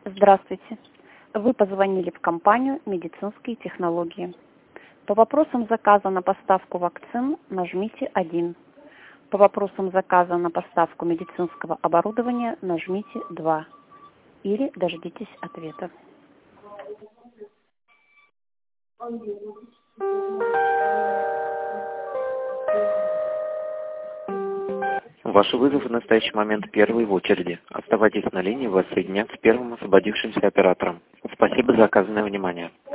Здравствуйте. Вы позвонили в компанию «Медицинские технологии». По вопросам заказа на поставку вакцин нажмите 1. По вопросам заказа на поставку медицинского оборудования нажмите 2. Или дождитесь ответа. Ваш вызов в настоящий момент первый в очереди. Оставайтесь на линии, вас соединят с первым освободившимся оператором. Спасибо за оказанное внимание.